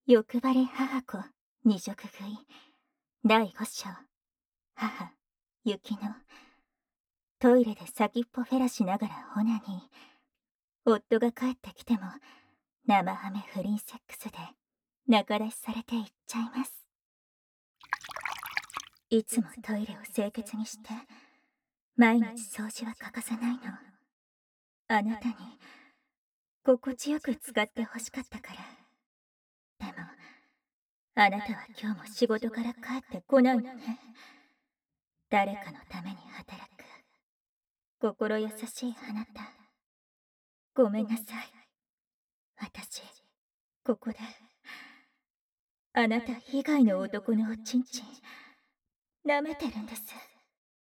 欲張り母子二色食い第5章母雪のトイレで先っぽフェラしながらオナニー。夫が帰ってきても生ハメ不倫セックスで仲出しされていっちゃいます。いつもトイレを清潔にして毎日掃除は欠かさないの。あなたに心地よく使ってほしかったから。でもあなたは今日も仕事から帰ってこないのね。誰かのために働く心優しいあなた、ごめんなさい。私ここであなた以外の男のおちんちん舐めてるんです。